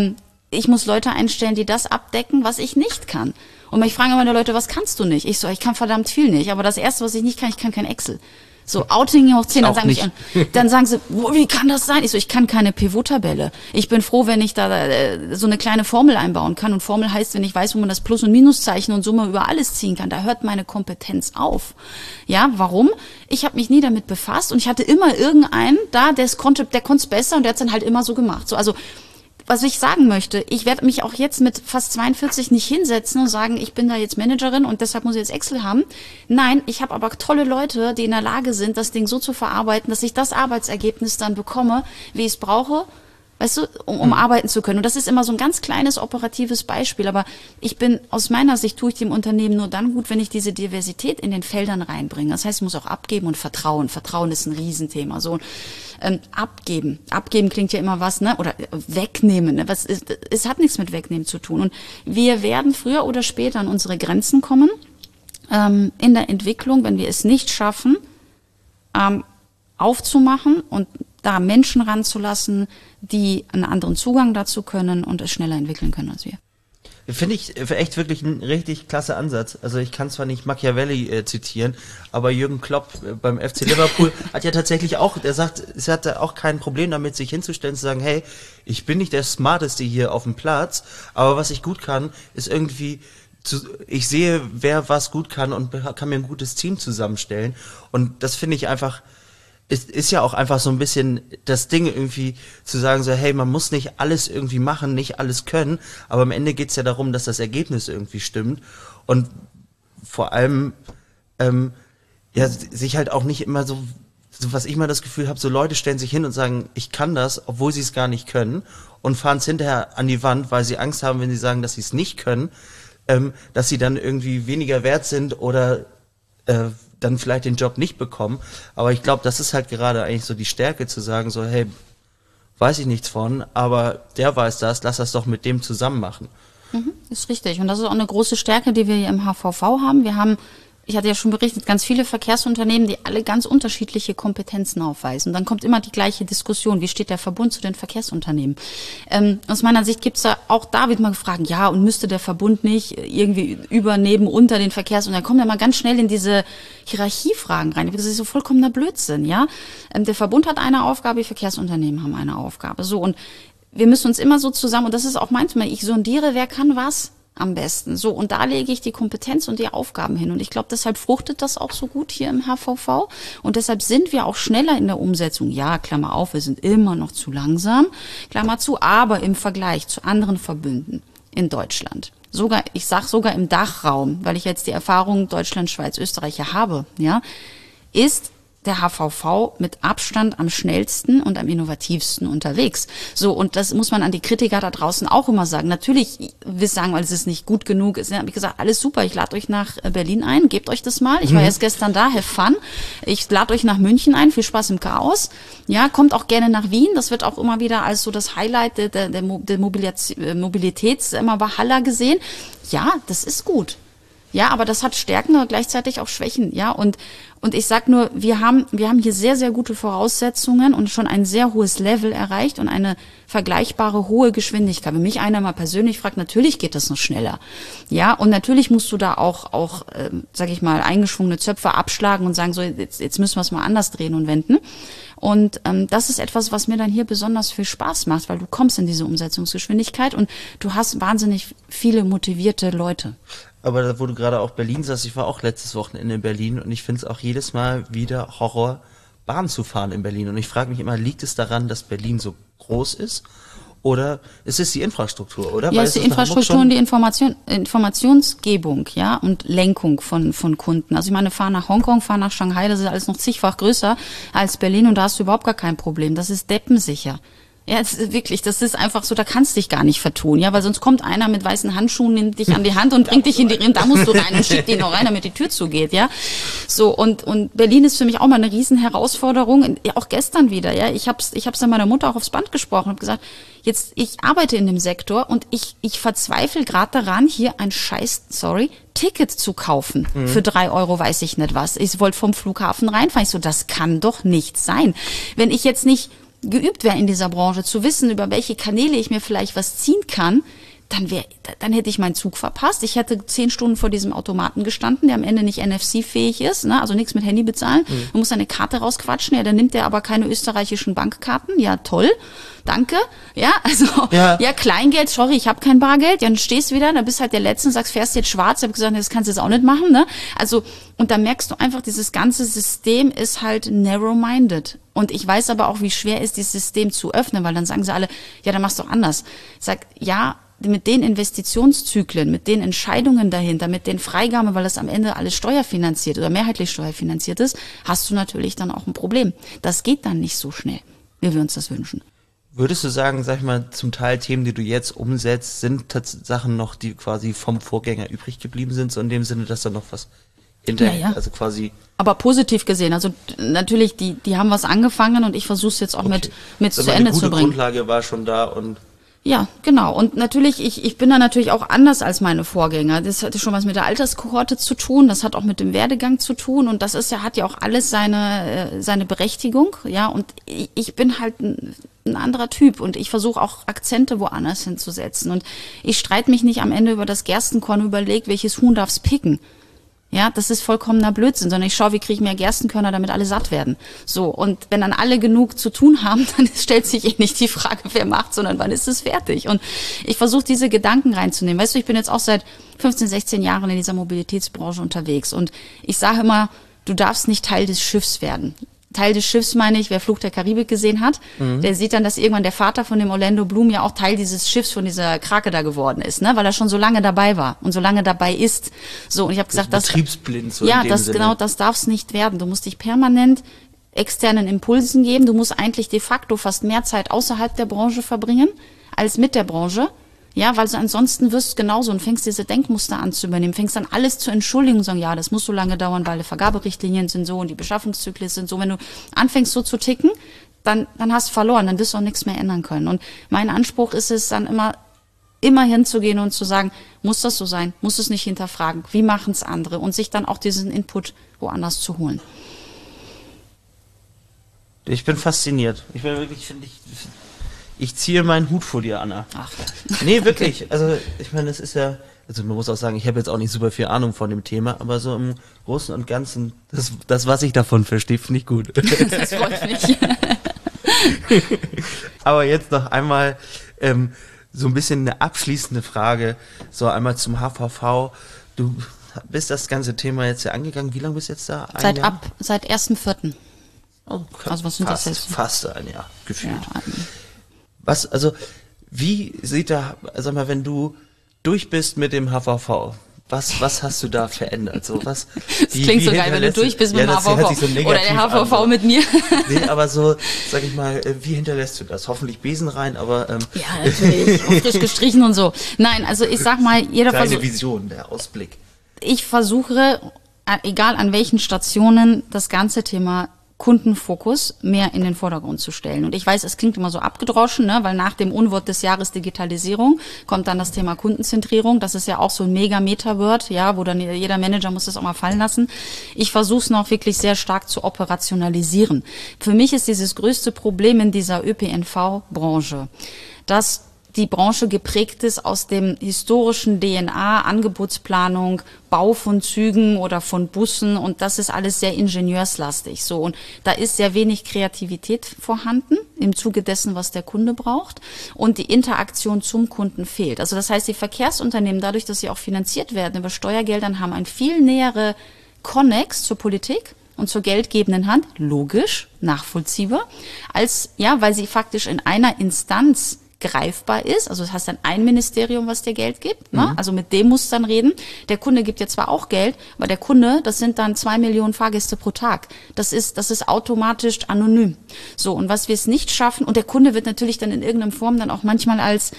ich muss Leute einstellen, die das abdecken, was ich nicht kann. Und mich fragen immer die Leute, was kannst du nicht? Ich so, ich kann verdammt viel nicht. Aber das Erste, was ich nicht kann, ich kann kein Excel. So, Outing hoch 10, dann sagen sie, wie kann das sein? Ich so, ich kann keine Pivot-Tabelle. Ich bin froh, wenn ich da so eine kleine Formel einbauen kann. Und Formel heißt, wenn ich weiß, wo man das Plus- und Minuszeichen und Summe über alles ziehen kann, da hört meine Kompetenz auf. Ja, warum? Ich habe mich nie damit befasst und ich hatte immer irgendeinen da, der konnte es besser und der hat es dann halt immer so gemacht. So, also was ich sagen möchte, ich werde mich auch jetzt mit fast 42 nicht hinsetzen und sagen, ich bin da jetzt Managerin und deshalb muss ich jetzt Excel haben. Nein, ich habe aber tolle Leute, die in der Lage sind, das Ding so zu verarbeiten, dass ich das Arbeitsergebnis dann bekomme, wie ich es brauche, weißt du, um arbeiten zu können. Und das ist immer so ein ganz kleines operatives Beispiel. Aber aus meiner Sicht tue ich dem Unternehmen nur dann gut, wenn ich diese Diversität in den Feldern reinbringe. Das heißt, ich muss auch abgeben und vertrauen. Vertrauen ist ein Riesenthema. So, abgeben. Abgeben klingt ja immer was, ne? Oder wegnehmen. Ne? Es hat nichts mit wegnehmen zu tun. Und wir werden früher oder später an unsere Grenzen kommen, in der Entwicklung, wenn wir es nicht schaffen, aufzumachen und da Menschen ranzulassen, die einen anderen Zugang dazu können und es schneller entwickeln können als wir. Finde ich echt wirklich ein richtig klasse Ansatz. Also ich kann zwar nicht Machiavelli zitieren, aber Jürgen Klopp beim FC Liverpool hat ja tatsächlich auch, der sagt, es hat auch kein Problem damit, sich hinzustellen, zu sagen, hey, ich bin nicht der Smarteste hier auf dem Platz, aber was ich gut kann, ist irgendwie, ich sehe, wer was gut kann und kann mir ein gutes Team zusammenstellen. Und das finde ich einfach, ist ja auch einfach so ein bisschen das Ding irgendwie zu sagen so, hey, man muss nicht alles irgendwie machen, nicht alles können, aber am Ende geht's ja darum, dass das Ergebnis irgendwie stimmt und vor allem ja sich halt auch nicht immer so was ich mal das Gefühl habe, so Leute stellen sich hin und sagen, ich kann das, obwohl sie es gar nicht können und fahren es hinterher an die Wand, weil sie Angst haben, wenn sie sagen, dass sie es nicht können, dass sie dann irgendwie weniger wert sind oder dann vielleicht den Job nicht bekommen. Aber ich glaube, das ist halt gerade eigentlich so die Stärke zu sagen, so, hey, weiß ich nichts von, aber der weiß das, lass das doch mit dem zusammen machen. Ist richtig. Und das ist auch eine große Stärke, die wir hier im HVV haben. Wir haben, ich hatte ja schon berichtet, ganz viele Verkehrsunternehmen, die alle ganz unterschiedliche Kompetenzen aufweisen. Und dann kommt immer die gleiche Diskussion. Wie steht der Verbund zu den Verkehrsunternehmen? Aus meiner Sicht gibt's da, auch da wird man gefragt, ja, und müsste der Verbund nicht irgendwie über, neben, unter den Verkehrsunternehmen, da kommt er mal ganz schnell in diese Hierarchiefragen rein. Das ist so vollkommener Blödsinn, ja. Der Verbund hat eine Aufgabe, die Verkehrsunternehmen haben eine Aufgabe. So, und wir müssen uns immer so zusammen, und das ist auch mein Thema, ich sondiere, wer kann was am besten. So, und da lege ich die Kompetenz und die Aufgaben hin. Und ich glaube, deshalb fruchtet das auch so gut hier im HVV. Und deshalb sind wir auch schneller in der Umsetzung. Ja, Klammer auf, wir sind immer noch zu langsam, Klammer zu, aber im Vergleich zu anderen Verbünden in Deutschland, sogar, ich sag sogar im Dachraum, weil ich jetzt die Erfahrung Deutschland, Schweiz, Österreich ja habe, ja, ist der HVV mit Abstand am schnellsten und am innovativsten unterwegs. So, und das muss man an die Kritiker da draußen auch immer sagen. Natürlich, wir sagen, weil es ist nicht gut genug ist. Habe ich gesagt, alles super, ich lade euch nach Berlin ein, gebt euch das mal. Ich war erst gestern da, have fun. Ich lade euch nach München ein, viel Spaß im Chaos. Ja, kommt auch gerne nach Wien. Das wird auch immer wieder als so das Highlight der Mobilitäts-Valhalla gesehen. Ja, das ist gut. Ja, aber das hat Stärken, aber gleichzeitig auch Schwächen, ja. Und ich sag nur, wir haben hier sehr, sehr gute Voraussetzungen und schon ein sehr hohes Level erreicht und eine vergleichbare hohe Geschwindigkeit. Wenn mich einer mal persönlich fragt, natürlich geht das noch schneller. Ja, und natürlich musst du da auch sag ich mal, eingeschwungene Zöpfe abschlagen und sagen, so, jetzt müssen wir es mal anders drehen und wenden. Und das ist etwas, was mir dann hier besonders viel Spaß macht, weil du kommst in diese Umsetzungsgeschwindigkeit und du hast wahnsinnig viele motivierte Leute. Aber wo du gerade auch Berlin sagst, ich war auch letztes Wochenende in Berlin und ich finde es auch jedes Mal wieder Horror, Bahn zu fahren in Berlin. Und ich frage mich immer, liegt es daran, dass Berlin so groß ist? Oder ist es die Infrastruktur, oder? Ja, es ist die Infrastruktur und die Informationsgebung, ja, und Lenkung von Kunden. Also ich meine, fahr nach Hongkong, fahr nach Shanghai, das ist alles noch zigfach größer als Berlin und da hast du überhaupt gar kein Problem. Das ist deppensicher. Ja, es ist wirklich, das ist einfach so, da kannst du dich gar nicht vertun, ja, weil sonst kommt einer mit weißen Handschuhen, nimmt dich an die Hand und bringt dich in die Rinde, da musst du rein und schickt ihn noch rein, damit die Tür zugeht, ja. So, und Berlin ist für mich auch mal eine riesen Herausforderung, ja, auch gestern wieder, ja. Ich hab's dann meiner Mutter auch aufs Band gesprochen und gesagt, jetzt, ich arbeite in dem Sektor und ich verzweifle gerade daran, hier ein Ticket zu kaufen. Für 3 Euro weiß ich nicht was. Ich wollte vom Flughafen reinfahren. Ich so, das kann doch nicht sein. Wenn ich jetzt nicht geübt wäre in dieser Branche, zu wissen, über welche Kanäle ich mir vielleicht was ziehen kann, dann hätte ich meinen Zug verpasst. Ich hätte 10 Stunden vor diesem Automaten gestanden, der am Ende nicht NFC-fähig ist, ne? Also nichts mit Handy bezahlen. Man muss eine Karte rausquatschen, ja, dann nimmt er aber keine österreichischen Bankkarten. Ja, toll, danke. Ja, also ja Kleingeld, sorry, ich habe kein Bargeld. Ja, dann stehst du wieder, dann bist halt der Letzte und sagst, fährst jetzt schwarz. Ich habe gesagt, das kannst du jetzt auch nicht machen, ne? Also, und da merkst du einfach, dieses ganze System ist halt narrow-minded. Und ich weiß aber auch, wie schwer ist, dieses System zu öffnen, weil dann sagen sie alle, ja, dann machst du doch anders. Ich sag, ja, mit den Investitionszyklen, mit den Entscheidungen dahinter, mit den Freigaben, weil das am Ende alles steuerfinanziert oder mehrheitlich steuerfinanziert ist, hast du natürlich dann auch ein Problem. Das geht dann nicht so schnell, wie wir uns das wünschen. Würdest du sagen, sag ich mal, zum Teil Themen, die du jetzt umsetzt, sind Sachen noch, die quasi vom Vorgänger übrig geblieben sind, so in dem Sinne, dass da noch was hinterher, also quasi. Aber positiv gesehen, also natürlich, die haben was angefangen und ich versuche es jetzt auch mit so zu Ende zu bringen. Die Grundlage war schon da und Ja, genau. Und natürlich, ich bin da natürlich auch anders als meine Vorgänger. Das hatte schon was mit der Alterskohorte zu tun, das hat auch mit dem Werdegang zu tun und das ist ja, hat ja auch alles seine Berechtigung, ja. Und ich bin halt ein anderer Typ und ich versuche auch Akzente woanders hinzusetzen. Und ich streite mich nicht am Ende über das Gerstenkorn, überlege, welches Huhn darf's picken. Ja, das ist vollkommener Blödsinn, sondern ich schaue, wie kriege ich mehr Gerstenkörner, damit alle satt werden. So, und wenn dann alle genug zu tun haben, dann stellt sich eh nicht die Frage, wer macht, sondern wann ist es fertig? Und ich versuche, diese Gedanken reinzunehmen. Weißt du, ich bin jetzt auch seit 15, 16 Jahren in dieser Mobilitätsbranche unterwegs und ich sage immer, du darfst nicht Teil des Schiffs werden. Teil des Schiffs meine ich, wer Fluch der Karibik gesehen hat, der sieht dann, dass irgendwann der Vater von dem Orlando Bloom ja auch Teil dieses Schiffs von dieser Krake da geworden ist, ne, weil er schon so lange dabei war und so lange dabei ist. So, und ich habe gesagt, das betriebsblind so ja, in dem das Sinne. genau, das darf's nicht werden. Du musst dich permanent externen Impulsen geben. Du musst eigentlich de facto fast mehr Zeit außerhalb der Branche verbringen als mit der Branche. Ja, weil du ansonsten wirst genauso und fängst diese Denkmuster an zu übernehmen, fängst dann alles zu entschuldigen und sagen, ja, das muss so lange dauern, weil die Vergaberichtlinien sind so und die Beschaffungszyklen sind so. Wenn du anfängst so zu ticken, dann hast du verloren, dann wirst du auch nichts mehr ändern können. Und mein Anspruch ist es dann immer hinzugehen und zu sagen, muss das so sein, muss es nicht hinterfragen, wie machen es andere und sich dann auch diesen Input woanders zu holen. Ich bin fasziniert. Ich bin wirklich, ich ziehe meinen Hut vor dir, Anna. Ach. Nee, wirklich. Also, ich meine, es ist ja, also man muss auch sagen, ich habe jetzt auch nicht super viel Ahnung von dem Thema, aber so im Großen und Ganzen, das was ich davon verstehe, finde ich gut. Das freut mich. Aber jetzt noch einmal so ein bisschen eine abschließende Frage, so einmal zum HVV. Du bist das ganze Thema jetzt ja angegangen. Wie lange bist du jetzt da? Seit 1.4. Oh, Also was sind das jetzt? Fast ein Jahr, gefühlt. Ja, wie sieht da, sag mal, wenn du durch bist mit dem HVV, was hast du da verändert? So, das klingt so geil, wenn du durch bist mit dem HVV. So oder der HVV an, mit mir. Nee, aber so, sag ich mal, wie hinterlässt du das? Hoffentlich Besen rein, aber... ja, natürlich, auch frisch gestrichen und so. Nein, also ich sag mal, jeder Kleine versucht... Vision, der Ausblick. Ich versuche, egal an welchen Stationen, das ganze Thema Kundenfokus mehr in den Vordergrund zu stellen. Und ich weiß, es klingt immer so abgedroschen, ne? Weil nach dem Unwort des Jahres Digitalisierung kommt dann das Thema Kundenzentrierung. Das ist ja auch so ein Mega-Meta-Word, ja, wo dann jeder Manager muss das auch mal fallen lassen. Ich versuche es noch wirklich sehr stark zu operationalisieren. Für mich ist dieses größte Problem in dieser ÖPNV-Branche, dass die Branche geprägt ist aus dem historischen DNA, Angebotsplanung, Bau von Zügen oder von Bussen und das ist alles sehr ingenieurslastig. So, und da ist sehr wenig Kreativität vorhanden im Zuge dessen, was der Kunde braucht und die Interaktion zum Kunden fehlt. Also das heißt, die Verkehrsunternehmen, dadurch, dass sie auch finanziert werden über Steuergeldern, haben ein viel nähere Konnex zur Politik und zur geldgebenden Hand, logisch, nachvollziehbar, als, ja, weil sie faktisch in einer Instanz greifbar ist, also du hast dann ein Ministerium, was dir Geld gibt, ne? Also mit dem musst du dann reden. Der Kunde gibt dir zwar auch Geld, aber der Kunde, das sind dann 2 Millionen Fahrgäste pro Tag. Das ist automatisch anonym. So, und was wir es nicht schaffen, und der Kunde wird natürlich dann in irgendeiner Form dann auch manchmal als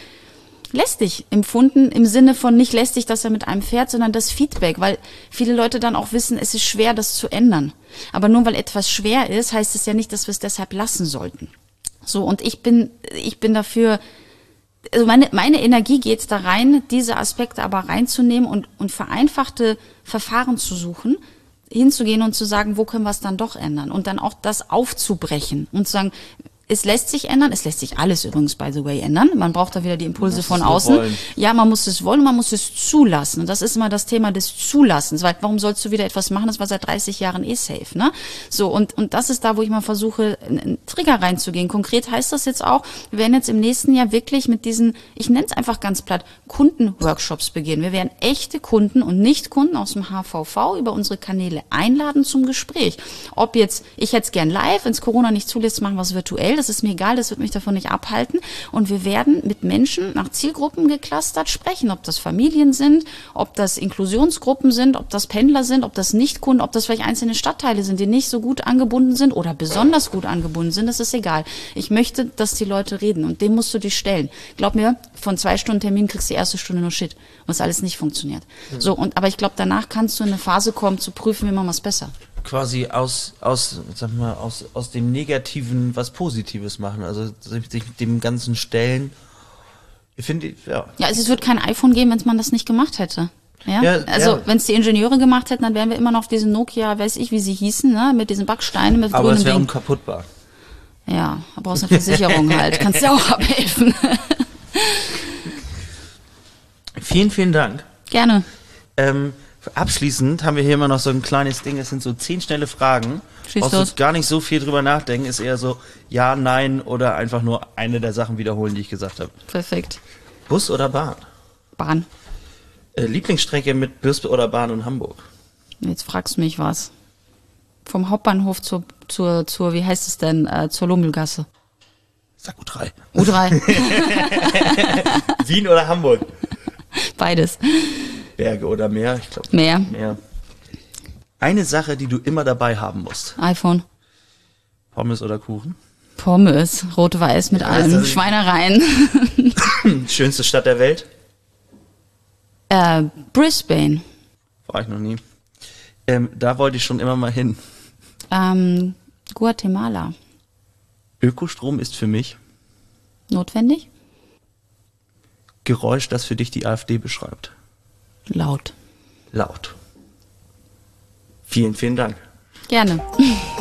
lästig empfunden, im Sinne von nicht lästig, dass er mit einem fährt, sondern das Feedback, weil viele Leute dann auch wissen, es ist schwer, das zu ändern. Aber nur weil etwas schwer ist, heißt es ja nicht, dass wir es deshalb lassen sollten. So, und ich bin dafür, also meine Energie geht da rein, diese Aspekte aber reinzunehmen und vereinfachte Verfahren zu suchen, hinzugehen und zu sagen, wo können wir es dann doch ändern und dann auch das aufzubrechen und zu sagen, es lässt sich ändern, es lässt sich alles übrigens, by the way, ändern. Man braucht da wieder die Impulse von außen. Ja, man muss es wollen, man muss es zulassen. Und das ist immer das Thema des Zulassens. Weil warum sollst du wieder etwas machen, das war seit 30 Jahren safe, ne? So, und das ist da, wo ich mal versuche, einen Trigger reinzugehen. Konkret heißt das jetzt auch, wir werden jetzt im nächsten Jahr wirklich mit diesen, ich nenne es einfach ganz platt, Kundenworkshops beginnen. Wir werden echte Kunden und Nicht-Kunden aus dem HVV über unsere Kanäle einladen zum Gespräch. Ob jetzt, ich hätte es gern live, wenn es Corona nicht zulässt, machen wir es virtuell. Das ist mir egal, das wird mich davon nicht abhalten. Und wir werden mit Menschen nach Zielgruppen geclustert sprechen, ob das Familien sind, ob das Inklusionsgruppen sind, ob das Pendler sind, ob das Nichtkunden, ob das vielleicht einzelne Stadtteile sind, die nicht so gut angebunden sind oder besonders gut angebunden sind, das ist egal. Ich möchte, dass die Leute reden und dem musst du dich stellen. Glaub mir, von 2 Stunden Termin kriegst du die erste Stunde nur Shit, was alles nicht funktioniert. So, aber ich glaube, danach kannst du in eine Phase kommen, zu prüfen, wie machen wir es besser. Quasi aus dem Negativen was Positives machen, also sich dem Ganzen stellen Finde ich, ja. Ja, also es wird kein iPhone geben, wenn man das nicht gemacht hätte. Ja, Ja, also ja. wenn es die Ingenieure gemacht hätten, dann wären wir immer noch auf diesen Nokia, weiß ich, wie sie hießen, ne, mit diesen Backsteinen, mit Aber es grünem wäre Ding. unkaputtbar. Ja, da brauchst du eine Versicherung halt. Kannst dir auch abhelfen. Vielen, vielen Dank. Gerne. Abschließend haben wir hier immer noch so ein kleines Ding, es sind so 10 schnelle Fragen. Schieß Brauchst du los. gar nicht so viel drüber nachdenken, ist eher so ja, nein oder einfach nur eine der Sachen wiederholen, die ich gesagt habe. Perfekt. Bus oder Bahn? Bahn. Lieblingsstrecke mit Bus oder Bahn in Hamburg? Jetzt fragst du mich was. Vom Hauptbahnhof zur wie heißt es denn, zur Lummelgasse. Sag U3. U3. Wien oder Hamburg? Beides. Berge oder Meer? Ich glaube Meer. Meer. Eine Sache, die du immer dabei haben musst. iPhone. Pommes oder Kuchen? Pommes. Rot-Weiß mit allem. das ist- Schweinereien. Schönste Stadt der Welt? Brisbane. War ich noch nie. Da wollte ich schon immer mal hin. Guatemala. Ökostrom ist für mich Notwendig? Geräusch, das für dich die AfD beschreibt. Laut. Laut. Vielen, vielen Dank. Gerne.